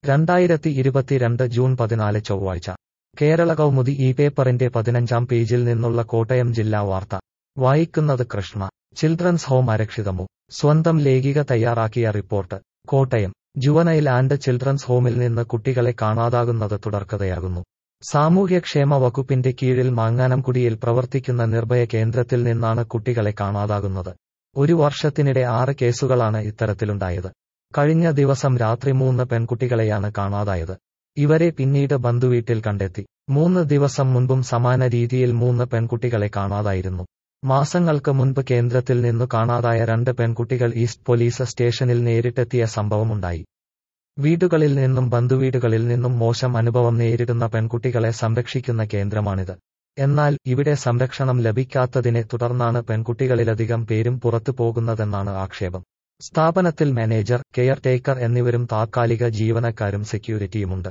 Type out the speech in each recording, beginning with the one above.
2022 June 14 ചൊവ്വാഴ്ച കേരള കൗമുദി ഈ പേപ്പറിന്റെ 15-ാം പേജിൽ നിന്നുള്ള കോട്ടയം ജില്ലാ വാർത്ത വായിക്കുന്നത് കൃഷ്ണ. Children's home അരക്ഷിതമോ? സ്വന്തം ലേഖിക തയ്യാറാക്കിയ റിപ്പോർട്ട്. കോട്ടയം. ജുവനൈൽ ആൻഡ് ചിൽഡ്രൻസ് ഹോമിൽ നിന്ന് കുട്ടികളെ കാണാതാകുന്നത് തുടർക്കഥയാകുന്നു. സാമൂഹ്യക്ഷേമ വകുപ്പിന്റെ കീഴിൽ മാങ്ങാനംകുടിയിൽ പ്രവർത്തിക്കുന്ന നിർഭയ കേന്ദ്രത്തിൽ നിന്നാണ് കുട്ടികളെ കാണാതാകുന്നത്. ഒരു വർഷത്തിനിടെ 6 കേസുകളാണ് ഇത്തരത്തിലുണ്ടായത്. കഴിഞ്ഞ ദിവസം രാത്രി 3 പെൺകുട്ടികളെയാണ് കാണാതായത്. ഇവരെ പിന്നീട് ബന്ധുവീട്ടിൽ കണ്ടെത്തി. 3 ദിവസം മുൻപും സമാന രീതിയിൽ 3 പെൺകുട്ടികളെ കാണാതായിരുന്നു. മാസങ്ങൾക്ക് മുൻപ് കേന്ദ്രത്തിൽ നിന്നു കാണാതായ 2 പെൺകുട്ടികൾ ഈസ്റ്റ് പോലീസ് സ്റ്റേഷനിൽ നേരിട്ടെത്തിയ സംഭവമുണ്ടായി. വീടുകളിൽ നിന്നും ബന്ധുവീടുകളിൽ നിന്നും മോശം അനുഭവം നേരിടുന്ന പെൺകുട്ടികളെ സംരക്ഷിക്കുന്ന കേന്ദ്രമാണിത്. എന്നാൽ ഇവിടെ സംരക്ഷണം ലഭിക്കാത്തതിനെ തുടർന്നാണ് പെൺകുട്ടികളിലധികം പേരും പുറത്തു പോകുന്നതെന്നാണ് ആക്ഷേപം. സ്ഥാപനത്തിൽ മാനേജർ, കെയർ ടേക്കർ എന്നിവരും താത്കാലിക ജീവനക്കാരും സെക്യൂരിറ്റിയുമുണ്ട്.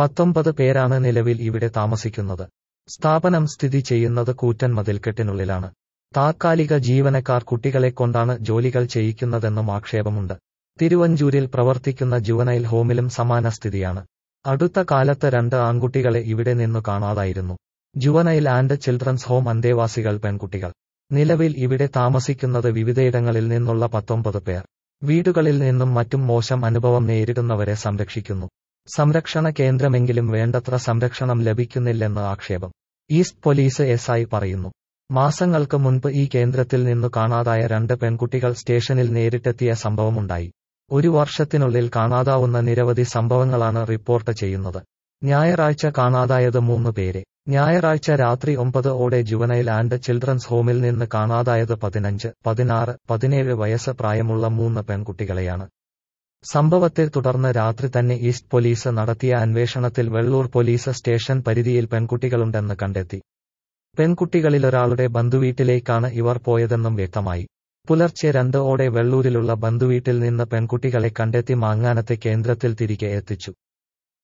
19 പേരാണ് നിലവിൽ ഇവിടെ താമസിക്കുന്നത്. സ്ഥാപനം സ്ഥിതി ചെയ്യുന്നത് കൂറ്റൻ മതിൽക്കെട്ടിനുള്ളിലാണ്. താത്കാലിക ജീവനക്കാർ കുട്ടികളെ കൊണ്ടാണ് ജോലികൾ ചെയ്യിക്കുന്നതെന്നും ആക്ഷേപമുണ്ട്. തിരുവഞ്ചൂരിൽ പ്രവർത്തിക്കുന്ന ജുവനൈൽ ഹോമിലും സമാന സ്ഥിതിയാണ്. അടുത്ത കാലത്ത് 2 ആൺകുട്ടികളെ ഇവിടെ നിന്നു കാണാതായിരുന്നു. ജുവനൈൽ ആൻഡ് ചിൽഡ്രൻസ് ഹോം അന്തേവാസികൾ പെൺകുട്ടികൾ. നിലവിൽ ഇവിടെ താമസിക്കുന്നത് വിവിധയിടങ്ങളിൽ നിന്നുള്ള 19 പേർ. വീടുകളിൽ നിന്നും മറ്റും മോശം അനുഭവം നേരിടുന്നവരെ സംരക്ഷിക്കുന്നു. സംരക്ഷണ കേന്ദ്രമെങ്കിലും വേണ്ടത്ര സംരക്ഷണം ലഭിക്കുന്നില്ലെന്ന് ആക്ഷേപം. ഈസ്റ്റ് പോലീസ് SI പറയുന്നു. മാസങ്ങൾക്ക് മുൻപ് ഈ കേന്ദ്രത്തിൽ നിന്നു കാണാതായ 2 പെൺകുട്ടികൾ സ്റ്റേഷനിൽ നേരിട്ടെത്തിയ സംഭവമുണ്ടായി. ഒരു വർഷത്തിനുള്ളിൽ കാണാതാവുന്ന നിരവധി സംഭവങ്ങളാണ് റിപ്പോർട്ട് ചെയ്യുന്നത്. ഞായറാഴ്ച കാണാതായത് 3 പേരെ. ഞായറാഴ്ച രാത്രി 9 ഓടെ ജുവനൈൽ ആൻഡ് ചിൽഡ്രൻസ് ഹോമിൽ നിന്ന് കാണാതായത് 15, 16, 17 വയസ്സ് പ്രായമുള്ള 3 പെൺകുട്ടികളെയാണ്. സംഭവത്തെ തുടർന്ന് രാത്രി തന്നെ ഈസ്റ്റ് പോലീസ് നടത്തിയ അന്വേഷണത്തിൽ വെള്ളൂർ പോലീസ് സ്റ്റേഷൻ പരിധിയിൽ പെൺകുട്ടികളുണ്ടെന്ന് കണ്ടെത്തി. പെൺകുട്ടികളിലൊരാളുടെ ബന്ധുവീട്ടിലേക്കാണ് ഇവർ പോയതെന്നും വ്യക്തമായി. പുലർച്ചെ 2 ഓടെ വെള്ളൂരിലുള്ള ബന്ധുവീട്ടിൽ നിന്ന് പെൺകുട്ടികളെ കണ്ടെത്തി മാങ്ങാനത്തെ കേന്ദ്രത്തിൽ തിരികെ എത്തിച്ചു.